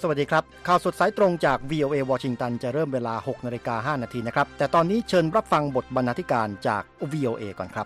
วัสดีครับข่าวสดสายตรงจาก VOA วอชิงตันจะเริ่มเวลา 6:05 น.นะครับแต่ตอนนี้เชิญรับฟังบทบรรณาธิการจาก VOA ก่อนครับ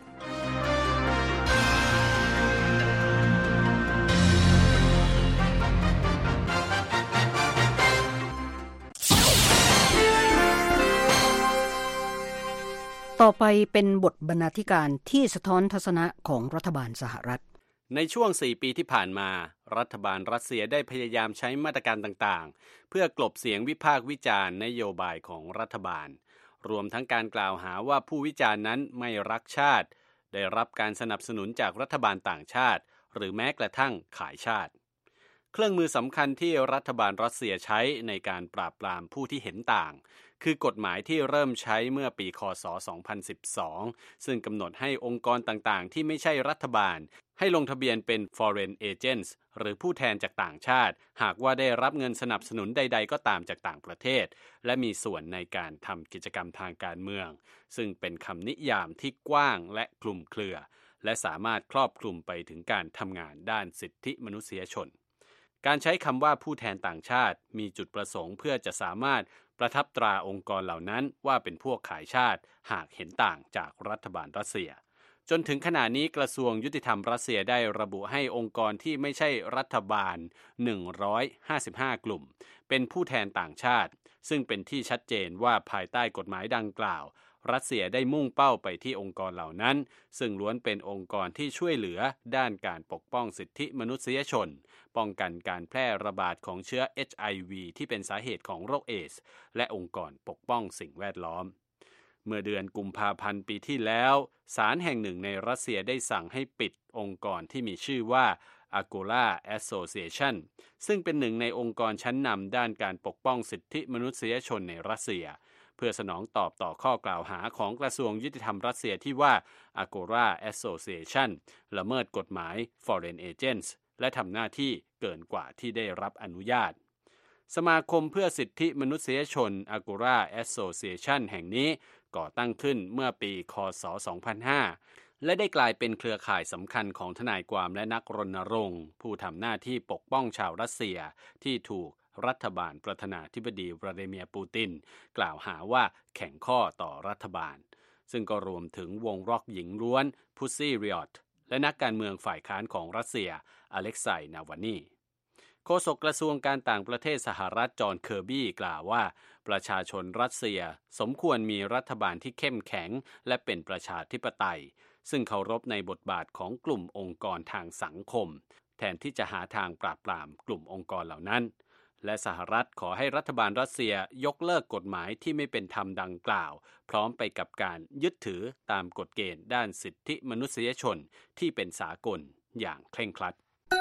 ต่อไปเป็นบทบรรณาธิการที่สะท้อนทัศนะของรัฐบาลสหรัฐในช่วง4 ปีที่ผ่านมารัฐบาลรัสเซียได้พยายามใช้มาตรการต่างๆเพื่อกลบเสียงวิพากษ์วิจารณ์นโยบายของรัฐบาลรวมทั้งการกล่าวหาว่าผู้วิจารณ์นั้นไม่รักชาติได้รับการสนับสนุนจากรัฐบาลต่างชาติหรือแม้กระทั่งขายชาติเครื่องมือสำคัญที่รัฐบาลรัสเซียใช้ในการปราบปรามผู้ที่เห็นต่างคือกฎหมายที่เริ่มใช้เมื่อปีค.ศ. 2012 ซึ่งกำหนดให้องค์กรต่างๆที่ไม่ใช่รัฐบาลให้ลงทะเบียนเป็น Foreign Agents หรือผู้แทนจากต่างชาติหากว่าได้รับเงินสนับสนุนใดๆก็ตามจากต่างประเทศและมีส่วนในการทำกิจกรรมทางการเมืองซึ่งเป็นคำนิยามที่กว้างและคลุมเครือและสามารถครอบคลุมไปถึงการทำงานด้านสิทธิมนุษยชนการใช้คำว่าผู้แทนต่างชาติมีจุดประสงค์เพื่อจะสามารถประทับตราองค์กรเหล่านั้นว่าเป็นพวกขายชาติหากเห็นต่างจากรัฐบาลรัสเซียจนถึงขณะนี้กระทรวงยุติธรรมรัสเซียได้ระบุให้องค์กรที่ไม่ใช่รัฐบาล155กลุ่มเป็นผู้แทนต่างชาติซึ่งเป็นที่ชัดเจนว่าภายใต้กฎหมายดังกล่าวรัสเซียได้มุ่งเป้าไปที่องค์กรเหล่านั้นซึ่งล้วนเป็นองค์กรที่ช่วยเหลือด้านการปกป้องสิทธิมนุษยชนป้องกันการแพร่ระบาดของเชื้อ HIV ที่เป็นสาเหตุของโรคเอดส์และองค์กรปกป้องสิ่งแวดล้อมเมื่อเดือนกุมภาพันธ์ปีที่แล้วศาลแห่งหนึ่งในรัสเซียได้สั่งให้ปิดองค์กรที่มีชื่อว่า Agora Association ซึ่งเป็นหนึ่งในองค์กรชั้นนำด้านการปกป้องสิทธิมนุษยชนในรัสเซียเพื่อสนองตอบต่อข้อกล่าวหาของกระทรวงยุติธรรมรัสเซียที่ว่า Agora Association ละเมิดกฎหมาย Foreign Agents และทำหน้าที่เกินกว่าที่ได้รับอนุญาตสมาคมเพื่อสิทธิมนุษยชน Agora Association แห่งนี้ก่อตั้งขึ้นเมื่อปีค.ศ. 2005 และได้กลายเป็นเครือข่ายสำคัญของทนายความและนักรณรงค์ผู้ทำหน้าที่ปกป้องชาวรัสเซียที่ถูกรัฐบาลประธานาธิบดีวลาดิเมียร์ปูตินกล่าวหาว่าแข่งข้อต่อรัฐบาลซึ่งก็รวมถึงวงร็อกหญิงล้วนพุซซี่ริออตและนักการเมืองฝ่ายค้านของรัสเซียอเล็กไซย์นาวานีโฆษกกระทรวงการต่างประเทศสหรัฐจอห์นเคอร์บี้กล่าวว่าประชาชนรัสเซียสมควรมีรัฐบาลที่เข้มแข็งและเป็นประชาธิปไตยซึ่งเคารพในบทบาทของกลุ่มองค์กรทางสังคมแทนที่จะหาทางปราบปรามกลุ่มองค์กรเหล่านั้นและสหรัฐขอให้รัฐบาลรัสเซียยกเลิกกฎหมายที่ไม่เป็นธรรมดังกล่าวพร้อมไปกับการยึดถือตามกฎเกณฑ์ด้านสิทธิมนุษยชนที่เป็นสากลอย่างเคร่งครัด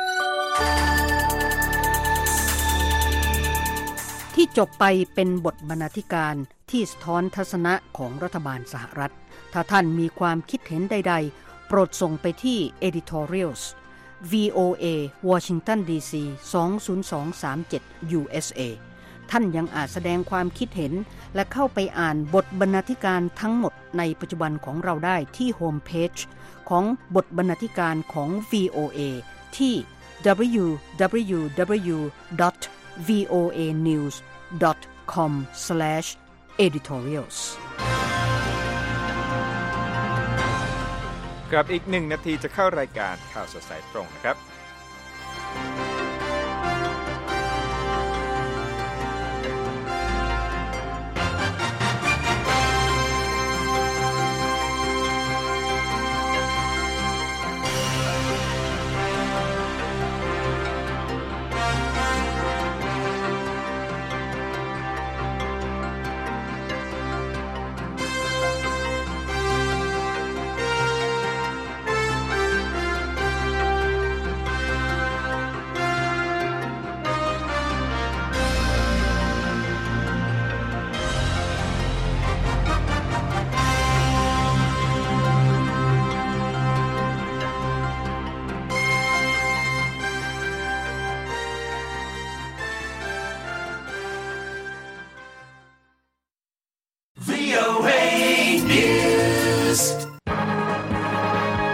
ที่จบไปเป็นบทบรรณาธิการที่สะท้อนทัศนะของรัฐบาลสหรัฐถ้าท่านมีความคิดเห็นใดๆโปรดส่งไปที่ editorials VOA Washington DC 20237 USA ท่านยังอาจแสดงความคิดเห็นและเข้าไปอ่านบทบรรณาธิการทั้งหมดในปัจจุบันของเราได้ที่โฮมเพจของบทบรรณาธิการของ VOA ที่ www.voanews.com/editorials ครับอีก1 นาทีจะเข้ารายการข่าวสดสายตรงนะครับ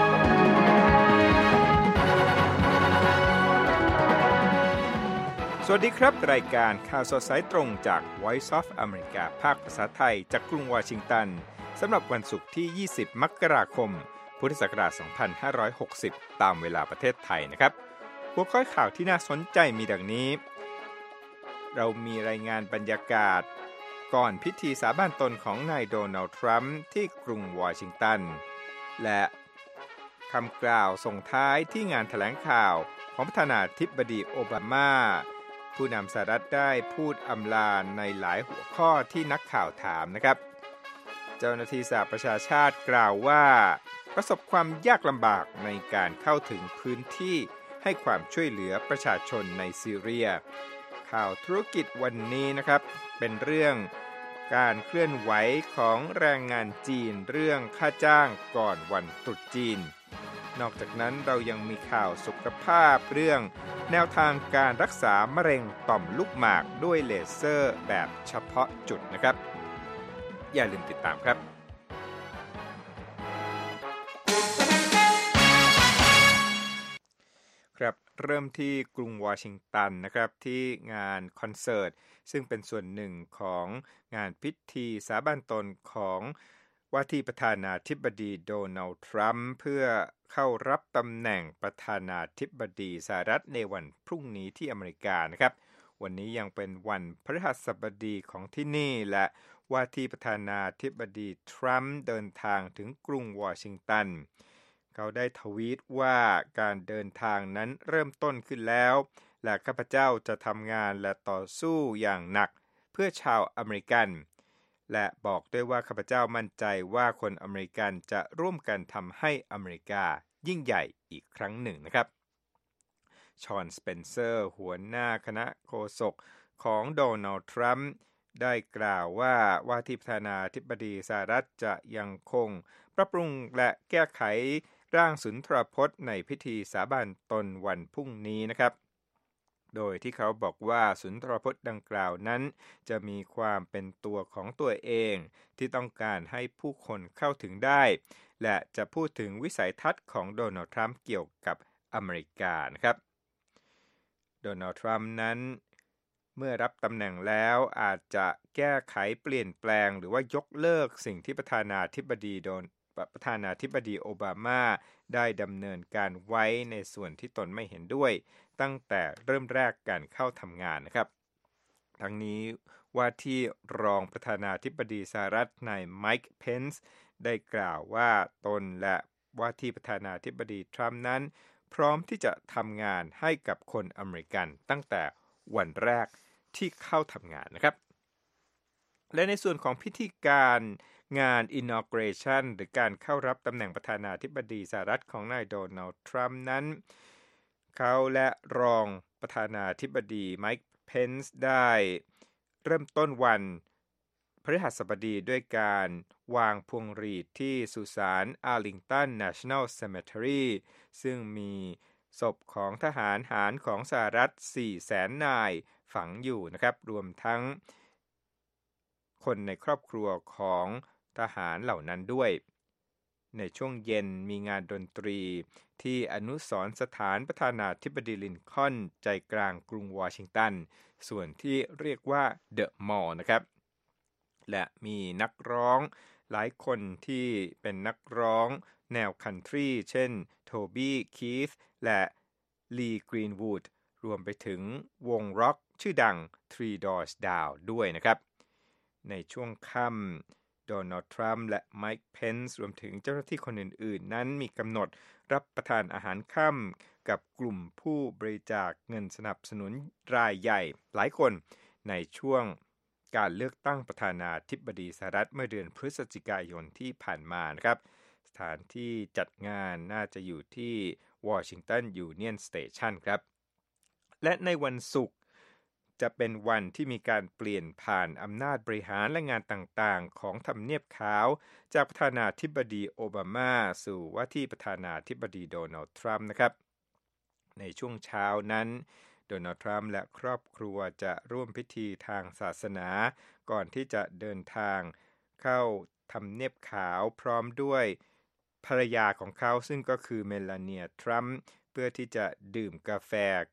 สวัวัสดีครับรายการข่าวสดสายตรงจาก Voice of America ภาคภาษาไทยจากกรุงวอชิงตันสำหรับวันศุกร์ที่ 20 มกราคม พุทธศักราช 2560 ตามเวลาประเทศไทยนะครับหัวข้อข่าวที่น่าสนใจมีดังนี้ เรามีรายงานบรรยากาศก่อนพิธีสาบานตนของนายโดนัลด์ทรัมป์ที่กรุงวอชิงตันและคำกล่าวส่งท้ายที่งานแถลงข่าวของประธานาธิบดีโอบามาผู้นำสหรัฐได้พูดอำลาในหลายหัวข้อที่นักข่าวถามนะครับเจ้าหน้าที่สหประชาชาติกล่าวว่าประสบความยากลำบากในการเข้าถึงพื้นที่ให้ความช่วยเหลือประชาชนในซีเรียข่าวธุรกิจวันนี้นะครับเป็นเรื่องการเคลื่อนไหวของแรงงานจีนเรื่องค่าจ้างก่อนวันตรุษจีนนอกจากนั้นเรายังมีข่าวสุขภาพเรื่องแนวทางการรักษามะเร็งต่อมลูกหมากด้วยเลเซอร์แบบเฉพาะจุดนะครับอย่าลืมติดตามครับครับเริ่มที่กรุงวอชิงตันนะครับที่งานคอนเสิร์ตซึ่งเป็นส่วนหนึ่งของงานพิธีสาบานตนของว่าที่ประธานาธิบดีโดนัลด์ทรัมป์เพื่อเข้ารับตำแหน่งประธานาธิบดีสหรัฐในวันพรุ่งนี้ที่อเมริกานะครับวันนี้ยังเป็นวันพฤหัสบดีของที่นี่และว่าที่ประธานาธิบดีทรัมป์เดินทางถึงกรุงวอชิงตันเขาได้ทวีตว่าการเดินทางนั้นเริ่มต้นขึ้นแล้วและข้าพเจ้าจะทำงานและต่อสู้อย่างหนักเพื่อชาวอเมริกันและบอกด้วยว่าข้าพเจ้ามั่นใจว่าคนอเมริกันจะร่วมกันทำให้อเมริกายิ่งใหญ่อีกครั้งหนึ่งนะครับชอน สเปนเซอร์หัวหน้าคณะโฆษกของโดนัลด์ทรัมป์ได้กล่าวว่าที่ประธานาธิบดีสหรัฐจะยังคงปรับปรุงและแก้ไขร่างสุนทรพจน์ในพิธีสาบานตนวันพรุ่งนี้นะครับโดยที่เขาบอกว่าสุนทรพจน์ดังกล่าวนั้นจะมีความเป็นตัวของตัวเองที่ต้องการให้ผู้คนเข้าถึงได้และจะพูดถึงวิสัยทัศน์ของโดนัลด์ทรัมป์เกี่ยวกับอเมริกานะครับโดนัลด์ทรัมป์นั้นเมื่อรับตำแหน่งแล้วอาจจะแก้ไขเปลี่ยนแปลงหรือว่ายกเลิกสิ่งที่ประธานาธิบดีโอบามาได้ดำเนินการไว้ในส่วนที่ตนไม่เห็นด้วยตั้งแต่เริ่มแรกการเข้าทำงานนะครับทั้งนี้ว่าที่รองประธานาธิบดีสหรัฐนายไมค์เพนซ์ได้กล่าวว่าตนและว่าที่ประธานาธิบดีทรัมป์นั้นพร้อมที่จะทำงานให้กับคนอเมริกันตั้งแต่วันแรกที่เข้าทำงานนะครับและในส่วนของพิธีการงาน inauguration หรือการเข้ารับตำแหน่งประธานาธิบดีสหรัฐของนายโดนัลด์ทรัมป์นั้นเขาและรองประธานาธิบดีไมค์เพนซ์ได้เริ่มต้นวันพฤหัสบดีด้วยการวางพวงหรีดที่สุสานอาร์ลิงตัน National Cemetery ซึ่งมีศพของทหารหารของสหรัฐ 400,000 นายฝังอยู่นะครับรวมทั้งคนในครอบครัวของทหารเหล่านั้นด้วยในช่วงเย็นมีงานดนตรีที่อนุสรณ์สถานประธานาธิบดีลินคอล์นใจกลางกรุงวอชิงตันส่วนที่เรียกว่าเดอะมอลล์นะครับและมีนักร้องหลายคนที่เป็นนักร้องแนวคันทรีเช่นโทบี้คีธและลีกรีนวูดรวมไปถึงวงร็อกชื่อดัง Three Doors Down ด้วยนะครับในช่วงค่ำโดนัลด์ทรัมป์และไมค์เพนซ์รวมถึงเจ้าหน้าที่คนอื่นๆนั้นมีกำหนดรับประทานอาหารค่ำกับกลุ่มผู้บริจาคเงินสนับสนุนรายใหญ่หลายคนในช่วงการเลือกตั้งประธานาธิบดีสหรัฐเมื่อเดือนพฤศจิกายนที่ผ่านมานะครับสถานที่จัดงานน่าจะอยู่ที่วอชิงตันยูเนียนสเตชันครับและในวันศุกร์จะเป็นวันที่มีการเปลี่ยนผ่านอำนาจบริหารและงานต่างๆของทำเนียบขาวจากประธานาธิบดีโอบามาสู่ว่าที่ประธานาธิบดีโดนัลด์ทรัมป์นะครับในช่วงเช้านั้นโดนัลด์ทรัมป์และครอบครัวจะร่วมพิธีทางศาสนาก่อนที่จะเดินทางเข้าทำเนียบขาวพร้อมด้วยภรรยาของเขาซึ่งก็คือเมลาเนียทรัมป์เพื่อที่จะดื่มกาแฟกับ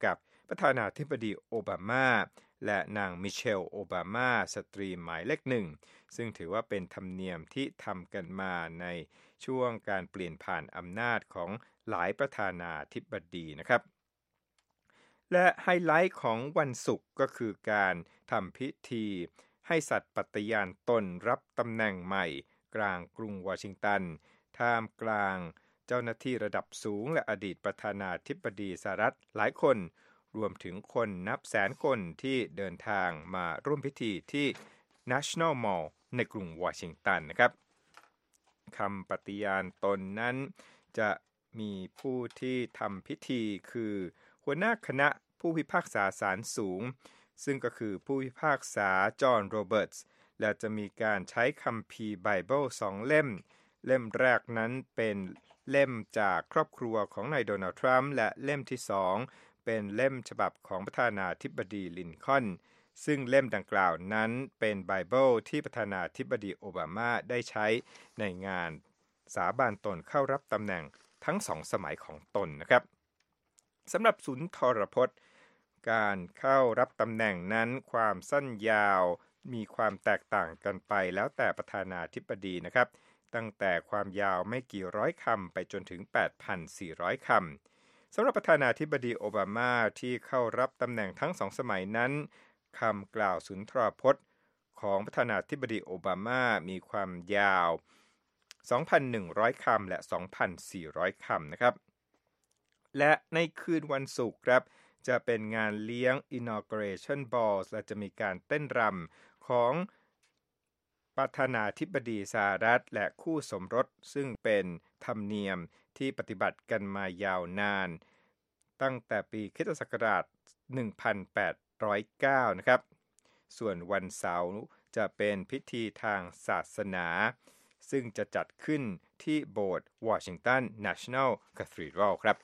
ประธานาธิบดีโอบามาและนางมิเชลโอบามาสตรีหมายเลขหนึ่งซึ่งถือว่าเป็นธรรมเนียมที่ทำกันมาในช่วงการเปลี่ยนผ่านอำนาจของหลายประธานาธิบดีนะครับและไฮไลท์ของวันศุกร์ก็คือการทำพิธีให้สัตย์ปฏิญาณตนรับตำแหน่งใหม่กลางกรุงวอชิงตันท่ามกลางเจ้าหน้าที่ระดับสูงและอดีตประธานาธิบดีสหรัฐหลายคนรวมถึงคนนับแสนคนที่เดินทางมาร่วมพิธีที่ National Mall ในกรุงวอชิงตันนะครับคำปฏิญาณตนนั้นจะมีผู้ที่ทำพิธีคือหัวหน้าคณะผู้พิพากษาศาลสูงซึ่งก็คือผู้พิพากษาจอห์นโรเบิร์ตส์และจะมีการใช้คัมภีร์ไบเบิล2 เล่มแรกนั้นเป็นเล่มจากครอบครัวของนายโดนัลด์ทรัมป์และเล่มที่2เป็นเล่มฉบับของประธานาธิบดีลินคอล์นซึ่งเล่มดังกล่าวนั้นเป็นไบเบิลที่ประธานาธิบดีโอบามาได้ใช้ในงานสาบานตนเข้ารับตำแหน่งทั้ง2 สมัยของตนนะครับสำหรับสุนทรพจน์การเข้ารับตำแหน่งนั้นความสั้นยาวมีความแตกต่างกันไปแล้วแต่ประธานาธิบดีนะครับตั้งแต่ความยาวไม่กี่ร้อยคำไปจนถึง 8,400 คำสำหรับประธานาธิบดีโอบามาที่เข้ารับตำแหน่งทั้ง2 สมัยนั้นคำกล่าวสุนทรพจน์ของประธานาธิบดีโอบามามีความยาว 2,100 คำและ 2,400 คำนะครับและในคืนวันศุกร์ครับจะเป็นงานเลี้ยง Inauguration Ball และจะมีการเต้นรำของประธานาธิบดีสหรัฐและคู่สมรสซึ่งเป็นธรรมเนียมที่ปฏิบัติกันมายาวนานตั้งแต่ปีค.ศ. 1809 นะครับส่วนวันเสาร์จะเป็นพิธีทางศาสนาซึ่งจะจัดขึ้นที่โบสถ์ Washington National Cathedral ครับ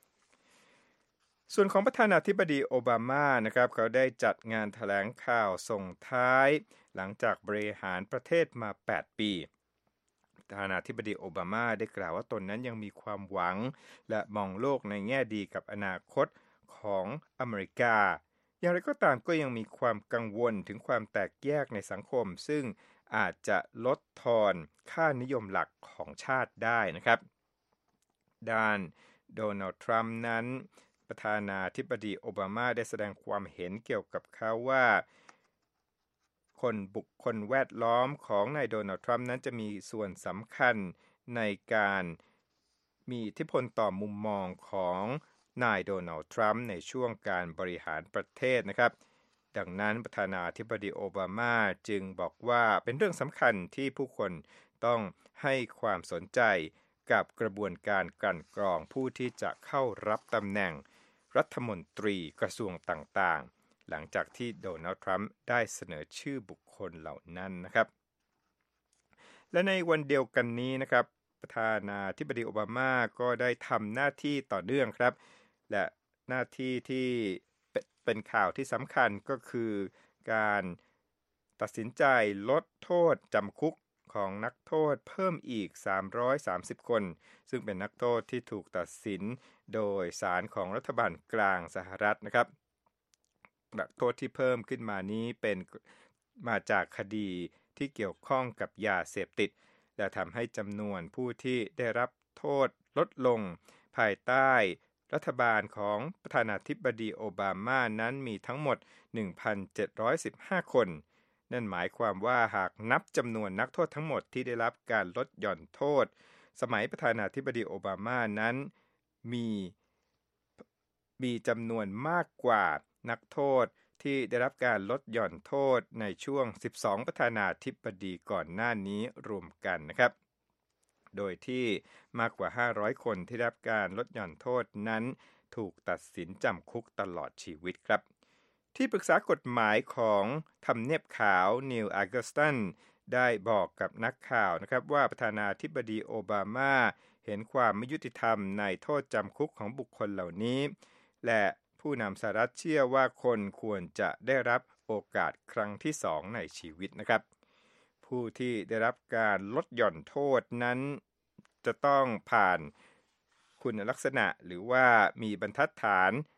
ส่วนของประธานาธิบดีโอบามานะครับเขาได้จัดงานแถลงข่าวส่งท้ายหลังจากบริหารประเทศมา8 ปีประธานาธิบดีโอบามาได้กล่าวว่าตนนั้นยังมีความหวังและมองโลกในแง่ดีกับอนาคตของอเมริกาอย่างไรก็ตามก็ยังมีความกังวลถึงความแตกแยกในสังคมซึ่งอาจจะลดทอนค่านิยมหลักของชาติได้นะครับด้านโดนัลด์ทรัมป์นั้นประธานาธิบดีโอบามาได้แสดงความเห็นเกี่ยวกับเขาว่าบุคคลแวดล้อมของนายโดนัลด์ทรัมป์นั้นจะมีส่วนสำคัญในการมีอิทธิพลต่อมุมมองของนายโดนัลด์ทรัมป์ในช่วงการบริหารประเทศนะครับดังนั้นประธานาธิบดีโอบามาจึงบอกว่าเป็นเรื่องสำคัญที่ผู้คนต้องให้ความสนใจกับกระบวนการกลั่นกรองผู้ที่จะเข้ารับตำแหน่งรัฐมนตรีกระทรวงต่างๆหลังจากที่โดนัลด์ทรัมป์ได้เสนอชื่อบุคคลเหล่านั้นนะครับและในวันเดียวกันนี้นะครับประธานาธิบดีโอบามาก็ได้ทำหน้าที่ต่อเนื่องครับและหน้าที่ที่เป็นข่าวที่สำคัญก็คือการตัดสินใจลดโทษจำคุกของนักโทษเพิ่มอีก330 คนซึ่งเป็นนักโทษที่ถูกตัดสินโดยศาลของรัฐบาลกลางสหรัฐนะครับแบบโทษที่เพิ่มขึ้นมานี้เป็นมาจากคดีที่เกี่ยวข้องกับยาเสพติดและทำให้จำนวนผู้ที่ได้รับโทษลดลงภายใต้รัฐบาลของประธานาธิบดีโอบามานั้นมีทั้งหมด 1,715 คนนั่นหมายความว่าหากนับจำนวนนักโทษทั้งหมดที่ได้รับการลดหย่อนโทษสมัยประธานาธิบดีโอบามานั้นมีจำนวนมากกว่านักโทษที่ได้รับการลดหย่อนโทษในช่วง12ประธานาธิบดีก่อนหน้านี้รวมกันนะครับโดยที่มากกว่า500คนที่ได้รับการลดหย่อนโทษนั้นถูกตัดสินจำคุกตลอดชีวิตครับที่ปรึกษากฎหมายของทำเนียบขาวนิวอากอสตันได้บอกกับนักข่าวนะครับว่าประธานาธิบดีโอบามาเห็นความไม่ยุติธรรมในโทษจำคุกของบุคคลเหล่านี้และผู้นำสหรัฐเชื่อว่าคนควรจะได้รับโอกาสครั้งที่2ในชีวิตนะครับผู้ที่ได้รับการลดหย่อนโทษนั้นจะต้องผ่านคุณลักษณะหรือว่ามีบรรทัดฐาน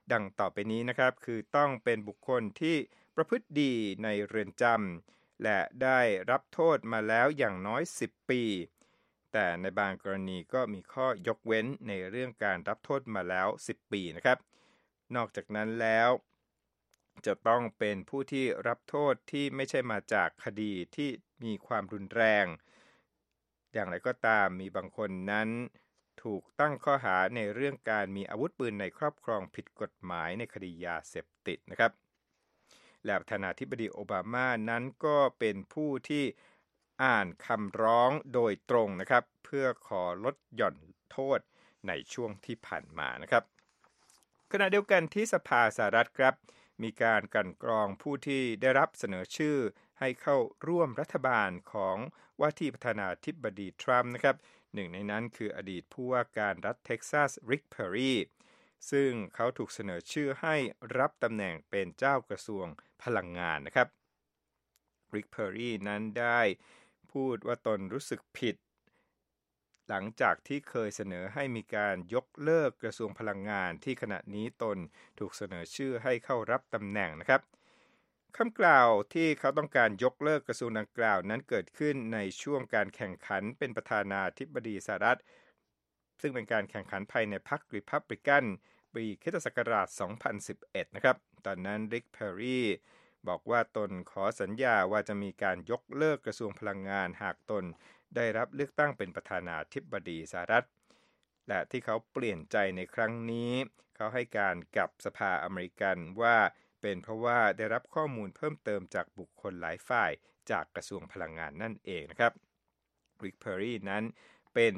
ดังต่อไปนี้นะครับคือต้องเป็นบุคคลที่ประพฤติดีในเรือนจำและได้รับโทษมาแล้วอย่างน้อย10 ปีแต่ในบางกรณีก็มีข้อยกเว้นในเรื่องการรับโทษมาแล้ว10 ปีนะครับนอกจากนั้นแล้วจะต้องเป็นผู้ที่รับโทษที่ไม่ใช่มาจากคดีที่มีความรุนแรงอย่างไรก็ตามมีบางคนนั้นถูกตั้งข้อหาในเรื่องการมีอาวุธปืนในครอบครองผิดกฎหมายในคดียาเสพติดนะครับและประธานาธิบดีโอบามานั้นก็เป็นผู้ที่อ่านคำร้องโดยตรงนะครับเพื่อขอลดหย่อนโทษในช่วงที่ผ่านมานะครับขณะเดียวกันที่สภาสหรัฐครับมีการกลั่นกรองผู้ที่ได้รับเสนอชื่อให้เข้าร่วมรัฐบาลของว่าที่ประธานาธิบดีทรัมป์นะครับหนึ่งในนั้นคืออดีตผู้ว่าการรัฐเท็กซัสริก เพอร์รีซึ่งเขาถูกเสนอชื่อให้รับตำแหน่งเป็นเจ้ากระทรวงพลังงานนะครับริก เพอร์รีนั้นได้พูดว่าตนรู้สึกผิดหลังจากที่เคยเสนอให้มีการยกเลิกกระทรวงพลังงานที่ขณะนี้ตนถูกเสนอชื่อให้เข้ารับตำแหน่งนะครับคำกล่าวที่เขาต้องการยกเลิกกระทรวงดังกล่าวนั้นเกิดขึ้นในช่วงการแข่งขันเป็นประธานาธิบดีสหรัฐซึ่งเป็นการแข่งขันภายในพรรครีพับลิกันปีค.ศ. 2011นะครับตอนนั้นริก เพอร์รีบอกว่าตนขอสัญญาว่าจะมีการยกเลิกกระทรวงพลังงานหากตนได้รับเลือกตั้งเป็นประธานาธิบดีสหรัฐและที่เขาเปลี่ยนใจในครั้งนี้เขาให้การกับสภาอเมริกันว่าเป็นเพราะว่าได้รับข้อมูลเพิ่มเติมจากบุคคลหลายฝ่ายจากกระทรวงพลังงานนั่นเองนะครับริก เพอร์รีนั้นเป็น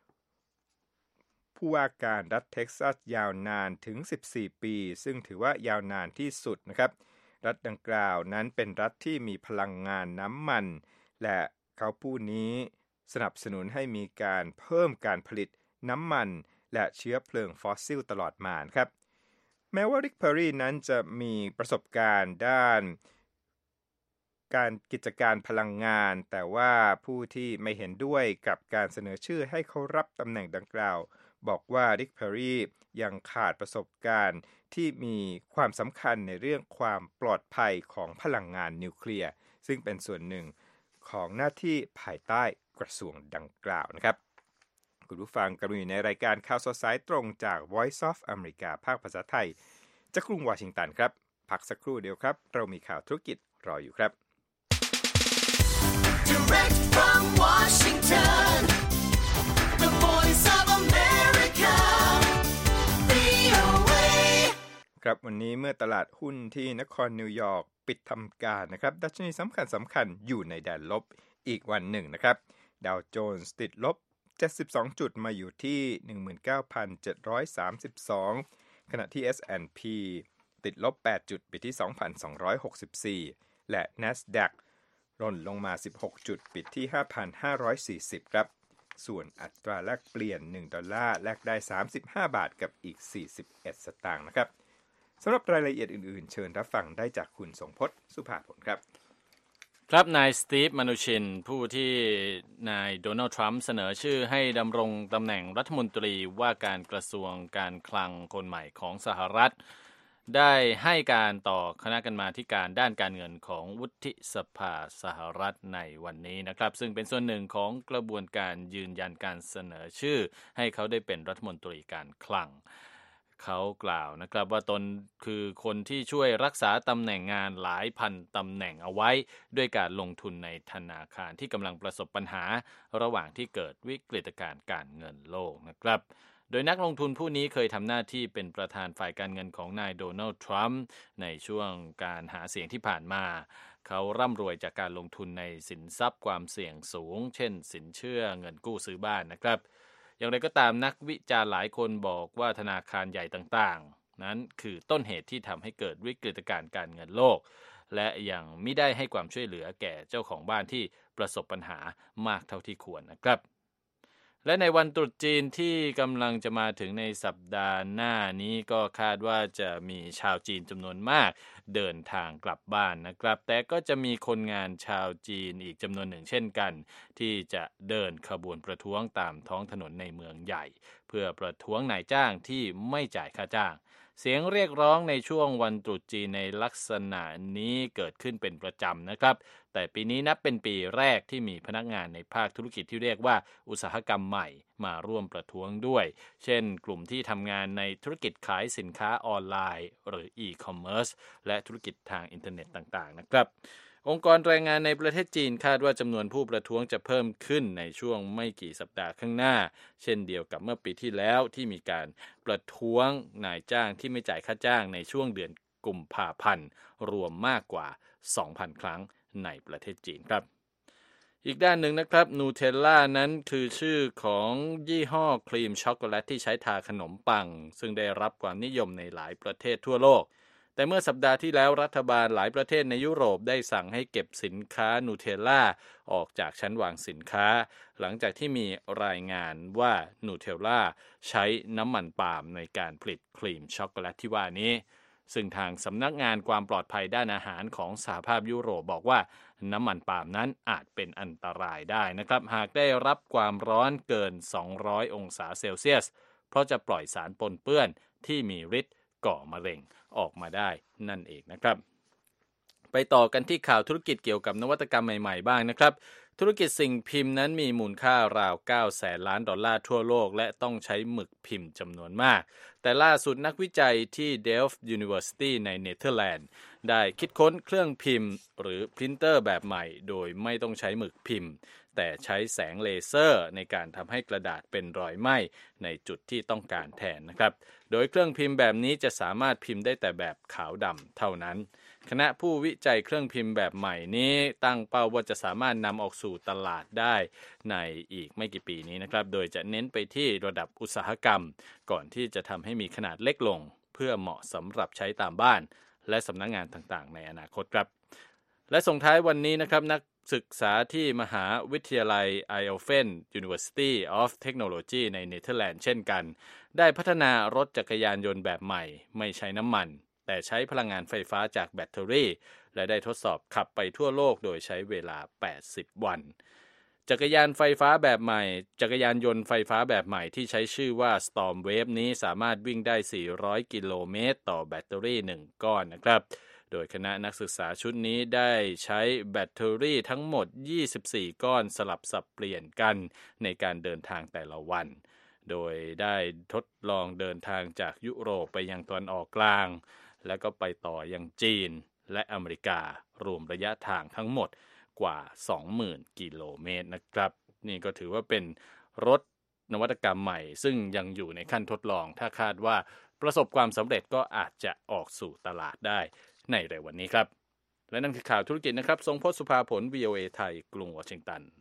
ผู้ว่าการรัฐเท็กซัสยาวนานถึง14 ปีซึ่งถือว่ายาวนานที่สุดนะครับรัฐดังกล่าวนั้นเป็นรัฐที่มีพลังงานน้ำมันและเขาผู้นี้สนับสนุนให้มีการเพิ่มการผลิตน้ำมันและเชื้อเพลิงฟอสซิลตลอดมาครับแม้ว่าริก เพอร์รีนั้นจะมีประสบการณ์ด้านการกิจการพลังงานแต่ว่าผู้ที่ไม่เห็นด้วยกับการเสนอชื่อให้เขารับตำแหน่งดังกล่าวบอกว่าริก เพอร์รียังขาดประสบการณ์ที่มีความสำคัญในเรื่องความปลอดภัยของพลังงานนิวเคลียร์ซึ่งเป็นส่วนหนึ่งของหน้าที่ภายใต้กระทรวงดังกล่าวนะครับคุณผู้ฟังกำลังอยู่ในรายการข่าวสดสายตรงจาก Voice of America ภาคภาษาไทยจากกรุงวอชิงตันครับพักสักครู่เดียวครับเรามีข่าวธุรกิจรออยู่ครับ Direct from Washington, the Voice of America, VOA ครับวันนี้เมื่อตลาดหุ้นที่นครนิวยอร์กปิดทำการนะครับดัชนีสำคัญอยู่ในแดนลบอีกวันหนึ่งนะครับดาวโจนส์ติดลบ72 จุดมาอยู่ที่ 19,732 ขณะที่ S&P ติดลบ8 จุดปิดที่ 2,264 และ NASDAQ ร่นลงมา16 จุดปิดที่ 5,540 ครับส่วนอัตราแลกเปลี่ยน1ดอลลาร์แลกได้35 บาทกับอีก41สตางค์นะครับสำหรับรายละเอียดอื่นๆเชิญรับฟังได้จากคุณสงพจน์สุภาผลครับครับนายสตีฟ มานูชินผู้ที่นายโดนัลด์ทรัมป์เสนอชื่อให้ดำรงตำแหน่งรัฐมนตรีว่าการกระทรวงการคลังคนใหม่ของสหรัฐได้ให้การต่อคณะกรรมาธิการด้านการเงินของวุฒิสภาสหรัฐในวันนี้นะครับซึ่งเป็นส่วนหนึ่งของกระบวนการยืนยันการเสนอชื่อให้เขาได้เป็นรัฐมนตรีการคลังเขากล่าวนะครับว่าตนคือคนที่ช่วยรักษาตำแหน่งงานหลายพันตำแหน่งเอาไว้ด้วยการลงทุนในธนาคารที่กำลังประสบปัญหาระหว่างที่เกิดวิกฤตการณ์การเงินโลกนะครับโดยนักลงทุนผู้นี้เคยทำหน้าที่เป็นประธานฝ่ายการเงินของนายโดนัลด์ทรัมป์ในช่วงการหาเสียงที่ผ่านมาเขาร่ำรวยจากการลงทุนในสินทรัพย์ความเสี่ยงสูงเช่นสินเชื่อเงินกู้ซื้อบ้านนะครับอย่างไรก็ตามนักวิจารณ์หลายคนบอกว่าธนาคารใหญ่ต่างๆนั้นคือต้นเหตุที่ทำให้เกิดวิกฤตการณ์การเงินโลกและยังไม่ได้ให้ความช่วยเหลือแก่เจ้าของบ้านที่ประสบปัญหามากเท่าที่ควรนะครับและในวันตรุษจีนที่กำลังจะมาถึงในสัปดาห์หน้านี้ก็คาดว่าจะมีชาวจีนจำนวนมากเดินทางกลับบ้านนะครับแต่ก็จะมีคนงานชาวจีนอีกจำนวนหนึ่งเช่นกันที่จะเดินขบวนประท้วงตามท้องถนนในเมืองใหญ่เพื่อประท้วงนายจ้างที่ไม่จ่ายค่าจ้างเสียงเรียกร้องในช่วงวันตรุษจีนในลักษณะนี้เกิดขึ้นเป็นประจำนะครับแต่ปีนี้นับเป็นปีแรกที่มีพนักงานในภาคธุรกิจที่เรียกว่าอุตสาหกรรมใหม่มาร่วมประท้วงด้วยเช่นกลุ่มที่ทำงานในธุรกิจขายสินค้าออนไลน์หรือ e-commerce และธุรกิจทางอินเทอร์เน็ตต่างๆนะครับองค์กรแรงงานในประเทศจีนคาดว่าจำนวนผู้ประท้วงจะเพิ่มขึ้นในช่วงไม่กี่สัปดาห์ข้างหน้าเช่นเดียวกับเมื่อปีที่แล้วที่มีการประท้วงนายจ้างที่ไม่จ่ายค่าจ้างในช่วงเดือนกุมภาพันธ์รวมมากกว่า 2,000 ครั้งในประเทศจีนครับอีกด้านหนึ่งนะครับนูเทลล่านั้นคือชื่อของยี่ห้อครีมช็อกโกแลตที่ใช้ทาขนมปังซึ่งได้รับความนิยมในหลายประเทศทั่วโลกแต่เมื่อสัปดาห์ที่แล้วรัฐบาลหลายประเทศในยุโรปได้สั่งให้เก็บสินค้านูเทลล่าออกจากชั้นวางสินค้าหลังจากที่มีรายงานว่านูเทลล่าใช้น้ำมันปาล์มในการผลิตครีมช็อกโกแลตที่ว่านี้ซึ่งทางสำนักงานความปลอดภัยด้านอาหารของสหภาพยุโรปบอกว่าน้ำมันปาล์มนั้นอาจเป็นอันตรายได้นะครับหากได้รับความร้อนเกิน200องศาเซลเซียสเพราะจะปล่อยสารปนเปื้อนที่มีฤทธิ์ก่อมะเร็งออกมาได้นั่นเองนะครับไปต่อกันที่ข่าวธุรกิจเกี่ยวกับนวัตกรรมใหม่ๆบ้างนะครับธุรกิจสิ่งพิมพ์นั้นมีมูลค่าราว$900 ล้านทั่วโลกและต้องใช้หมึกพิมพ์จำนวนมากแต่ล่าสุดนักวิจัยที่ Delft University ในเนเธอร์แลนด์ได้คิดค้นเครื่องพิมพ์หรือพรินเตอร์แบบใหม่โดยไม่ต้องใช้หมึกพิมพ์แต่ใช้แสงเลเซอร์ในการทำให้กระดาษเป็นรอยไหม้ในจุดที่ต้องการแทนนะครับโดยเครื่องพิมพ์แบบนี้จะสามารถพิมพ์ได้แต่แบบขาวดำเท่านั้นคณะผู้วิจัยเครื่องพิมพ์แบบใหม่นี้ตั้งเป้าว่าจะสามารถนำออกสู่ตลาดได้ในอีกไม่กี่ปีนี้นะครับโดยจะเน้นไปที่ระดับอุตสาหกรรมก่อนที่จะทำให้มีขนาดเล็กลงเพื่อเหมาะสำหรับใช้ตามบ้านและสำนักงานต่างๆในอนาคตครับและส่งท้ายวันนี้นะครับนักศึกษาที่มหาวิทยาลัย Eindhoven University of Technology ในเนเธอร์แลนด์เช่นกันได้พัฒนารถจักรยานยนต์แบบใหม่ไม่ใช้น้ำมันแต่ใช้พลังงานไฟฟ้าจากแบตเตอรี่และได้ทดสอบขับไปทั่วโลกโดยใช้เวลา80วันจักรยานยนต์ไฟฟ้าแบบใหม่ที่ใช้ชื่อว่า Storm Wave นี้สามารถวิ่งได้400กิโลเมตรต่อแบตเตอรี่1ก้อนนะครับโดยคณะนักศึกษาชุดนี้ได้ใช้แบตเตอรี่ทั้งหมด24ก้อนสลับสับเปลี่ยนกันในการเดินทางแต่ละวันโดยได้ทดลองเดินทางจากยุโรปไปยังตะวันออกกลางแล้วก็ไปต่อยังจีนและอเมริการวมระยะทางทั้งหมดกว่า 20,000 กิโลเมตรนะครับนี่ก็ถือว่าเป็นรถนวัตกรรมใหม่ซึ่งยังอยู่ในขั้นทดลองถ้าคาดว่าประสบความสำเร็จก็อาจจะออกสู่ตลาดได้ในเร็ววันนี้ครับและนั่นคือข่าวธุรกิจนะครับทรงพจน์สุภาผล VOA ไทยกรุงวอชิงตัน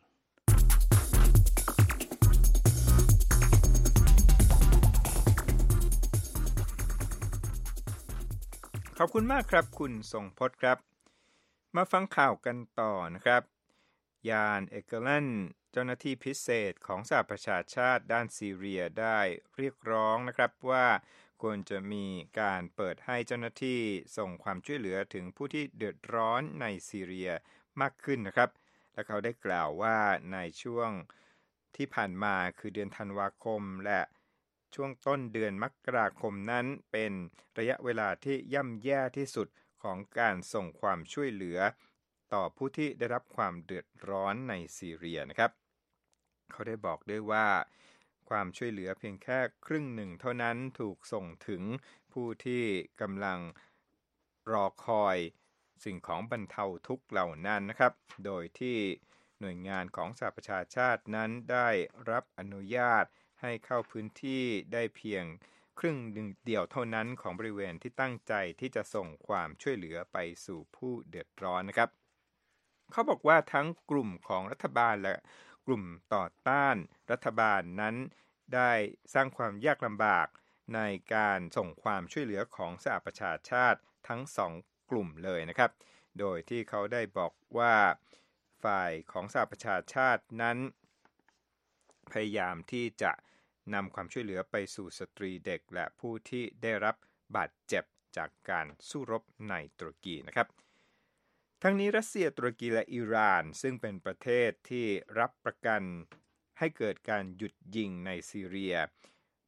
ขอบคุณมากครับคุณทรงพจน์ครับมาฟังข่าวกันต่อนะครับยานเอเกลันเจ้าหน้าที่พิเศษของสหประชาชาติด้านซีเรียได้เรียกร้องนะครับว่าควรจะมีการเปิดให้เจ้าหน้าที่ส่งความช่วยเหลือถึงผู้ที่เดือดร้อนในซีเรียมากขึ้นนะครับและเขาได้กล่าวว่าในช่วงที่ผ่านมาคือเดือนธันวาคมและช่วงต้นเดือนมกราคมนั้นเป็นระยะเวลาที่ย่ำแย่ที่สุดของการส่งความช่วยเหลือต่อผู้ที่ได้รับความเดือดร้อนในซีเรียนะครับเขาได้บอกด้วยว่าความช่วยเหลือเพียงแค่ครึ่งหนึ่งเท่านั้นถูกส่งถึงผู้ที่กำลังรอคอยสิ่งของบรรเทาทุกข์เหล่านั้นนะครับโดยที่หน่วยงานของสหประชาชาตินั้นได้รับอนุญาตให้เข้าพื้นที่ได้เพียงครึ่งเดียวเท่านั้นของบริเวณที่ตั้งใจที่จะส่งความช่วยเหลือไปสู่ผู้เดือดร้อนนะครับเขาบอกว่าทั้งกลุ่มของรัฐบาลและกลุ่มต่อต้านรัฐบาลนั้นได้สร้างความยากลำบากในการส่งความช่วยเหลือของสหประชาชาติทั้งสองกลุ่มเลยนะครับโดยที่เขาได้บอกว่าฝ่ายของสหประชาชาตินั้นพยายามที่จะนำความช่วยเหลือไปสู่สตรีเด็กและผู้ที่ได้รับบาดเจ็บจากการสู้รบในตุรกีนะครับทั้งนี้รัสเซียตุรกีและอิหร่านซึ่งเป็นประเทศที่รับประกันให้เกิดการหยุดยิงในซีเรีย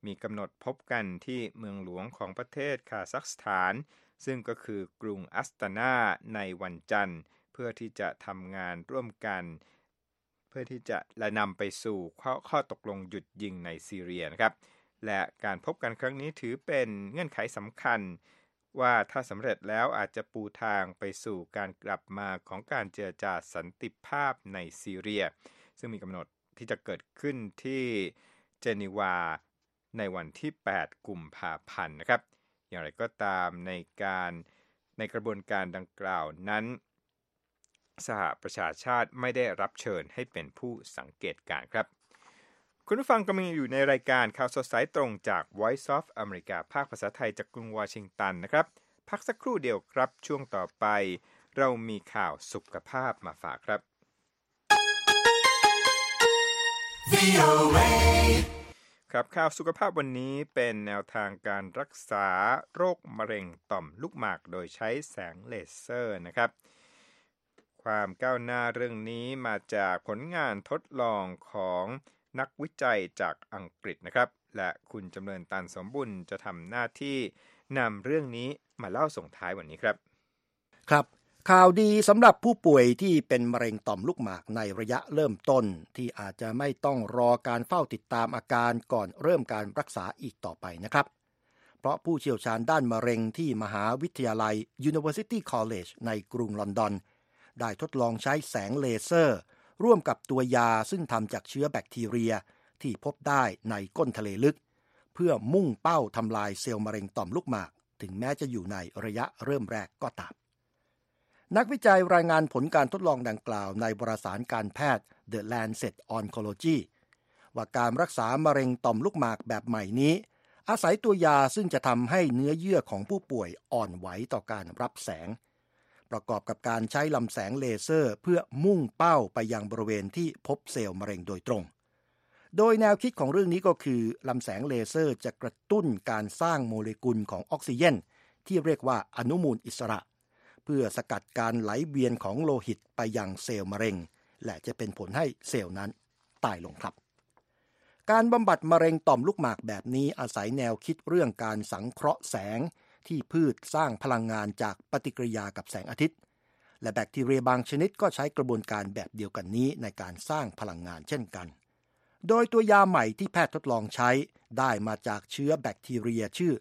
มีกำหนดพบกันที่เมืองหลวงของประเทศคาซัคสถานซึ่งก็คือกรุงอัสตานาในวันจันทร์เพื่อที่จะทำงานร่วมกันเพื่อที่จะนำไปสู่ข้อตกลงหยุดยิงในซีเรียนะครับและการพบกันครั้งนี้ถือเป็นเงื่อนไขสำคัญว่าถ้าสำเร็จแล้วอาจจะปูทางไปสู่การกลับมาของการเจรจาสันติภาพในซีเรียซึ่งมีกำหนดที่จะเกิดขึ้นที่เจนีวาในวันที่8กุมภาพันธ์นะครับอย่างไรก็ตามในกระบวนการดังกล่าวนั้นสหประชาชาติไม่ได้รับเชิญให้เป็นผู้สังเกตการณ์ครับคุณผู้ฟังกำลังอยู่ในรายการข่าวสดสายตรงจาก Voice of America ภาคภาษาไทยจากกรุงวอชิงตันนะครับพักสักครู่เดียวครับช่วงต่อไปเรามีข่าวสุขภาพมาฝากครับ ครับข่าวสุขภาพวันนี้เป็นแนวทางการรักษาโรคมะเร็งต่อมลูกหมากโดยใช้แสงเลเซอร์นะครับความก้าวหน้าเรื่องนี้มาจากผลงานทดลองของนักวิจัยจากอังกฤษนะครับและคุณจำเริญตันสมบุญจะทำหน้าที่นำเรื่องนี้มาเล่าส่งท้ายวันนี้ครับครับข่าวดีสำหรับผู้ป่วยที่เป็นมะเร็งต่อมลูกหมากในระยะเริ่มต้นที่อาจจะไม่ต้องรอการเฝ้าติดตามอาการก่อนเริ่มการรักษาอีกต่อไปนะครับเพราะผู้เชี่ยวชาญด้านมะเร็งที่มหาวิทยาลัย University College ในกรุงลอนดอนได้ทดลองใช้แสงเลเซอร์ร่วมกับตัวยาซึ่งทำจากเชื้อแบคทีเรียที่พบได้ในก้นทะเลลึกเพื่อมุ่งเป้าทำลายเซลล์มะเร็งต่อมลูกหมากถึงแม้จะอยู่ในระยะเริ่มแรกก็ตามนักวิจัยรายงานผลการทดลองดังกล่าวในวารสารการแพทย์ The Lancet Oncology ว่าการรักษามะเร็งต่อมลูกหมากแบบใหม่นี้อาศัยตัวยาซึ่งจะทำให้เนื้อเยื่อของผู้ป่วยอ่อนไหวต่อการรับแสงประกอบกับการใช้ลำแสงเลเซอร์เพื่อมุ่งเป้าไปยังบริเวณที่พบเซลล์มะเร็งโดยตรงโดยแนวคิดของเรื่องนี้ก็คือลำแสงเลเซอร์จะกระตุ้นการสร้างโมเลกุลของออกซิเจนที่เรียกว่าอนุมูลอิสระเพื่อสกัดการไหลเวียนของโลหิตไปยังเซลล์มะเร็งและจะเป็นผลให้เซลล์นั้นตายลงครับการบำบัดมะเร็งต่อมลูกหมากแบบนี้อาศัยแนวคิดเรื่องการสังเคราะห์แสงที่พืชสร้างพลังงานจากปฏิกิริยากับแสงอาทิตย์และแบคทีเรียบางชนิดก็ใช้กระบวนการแบบเดียวกันนี้ในการสร้างพลังงานเช่นกันโดยตัวยาใหม่ที่แพทย์ทดลองใช้ได้มาจากเชื้อแบคทีเรียชื่อ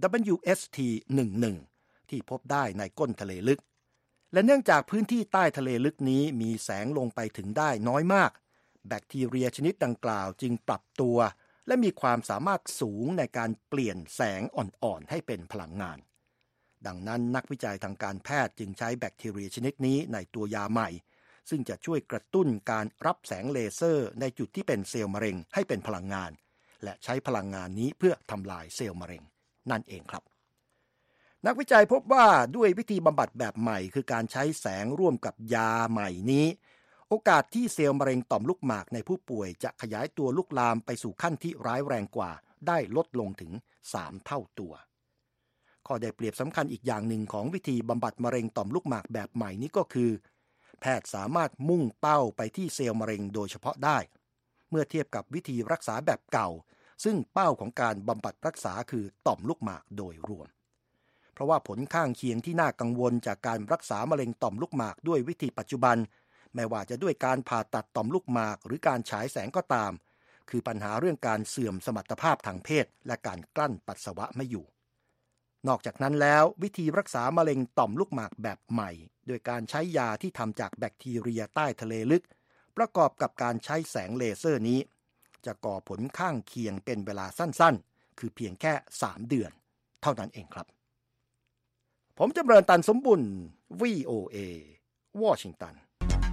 WST11 ที่พบได้ในก้นทะเลลึกและเนื่องจากพื้นที่ใต้ทะเลลึกนี้มีแสงลงไปถึงได้น้อยมากแบคทีเรียชนิดดังกล่าวจึงปรับตัวและมีความสามารถสูงในการเปลี่ยนแสงอ่อนๆให้เป็นพลังงานดังนั้นนักวิจัยทางการแพทย์จึงใช้แบคทีเรียชนิดนี้ในตัวยาใหม่ซึ่งจะช่วยกระตุ้นการรับแสงเลเซอร์ในจุดที่เป็นเซลล์มะเร็งให้เป็นพลังงานและใช้พลังงานนี้เพื่อทำลายเซลล์มะเร็งนั่นเองครับนักวิจัยพบว่าด้วยวิธีบำบัดแบบใหม่คือการใช้แสงร่วมกับยาใหม่นี้โอกาสที่เซลล์มะเร็งต่อมลูกหมากในผู้ป่วยจะขยายตัวลุกลามไปสู่ขั้นที่ร้ายแรงกว่าได้ลดลงถึง3 เท่าตัวข้อได้เปรียบสำคัญอีกอย่างหนึ่งของวิธีบำบัดมะเร็งต่อมลูกหมากแบบใหม่นี้ก็คือแพทย์สามารถมุ่งเป้าไปที่เซลล์มะเร็งโดยเฉพาะได้เมื่อเทียบกับวิธีรักษาแบบเก่าซึ่งเป้าของการบำบัดรักษาคือต่อมลูกหมากโดยรวมเพราะว่าผลข้างเคียงที่น่ากังวลจากการรักษามะเร็งต่อมลูกหมากด้วยวิธีปัจจุบันไม่ว่าจะด้วยการผ่าตัดต่อมลูกหมากหรือการฉายแสงก็ตามคือปัญหาเรื่องการเสื่อมสมรรถภาพทางเพศและการกลั้นปัสสาวะไม่อยู่นอกจากนั้นแล้ววิธีรักษามะเร็งต่อมลูกหมากแบบใหม่โดยการใช้ยาที่ทำจากแบคทีเรียใต้ทะเลลึกประกอบกับการใช้แสงเลเซอร์นี้จะก่อผลข้างเคียงเป็นเวลาสั้นๆคือเพียงแค่3 เดือนเท่านั้นเองครับผมจำเริญตันสมบุญ VOA วอชิงตัน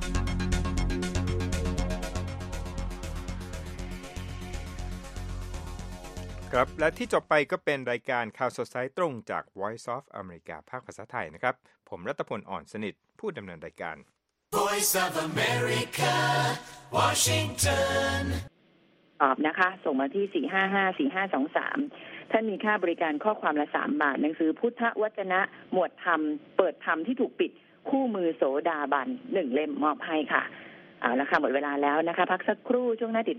ครับและที่จบไปก็เป็นรายการข่าวสดสายตรงจาก Voice of America ภาคภาษาไทยนะครับผมรัตพลอ่อนสนิทผู้ดำเนินรายการ Voice of America Washington ตอบนะคะส่งมาที่4554523ท่านมีค่าบริการข้อความละ3 บาทหนังสือพุทธวจนะหมวดธรรมเปิดธรรมที่ถูกปิดคู่มือโสดาบัน1 เล่มมอบให้ค่ะเอาละค่ะหมดเวลาแล้วนะคะพักสักครู่ช่วงหน้าติด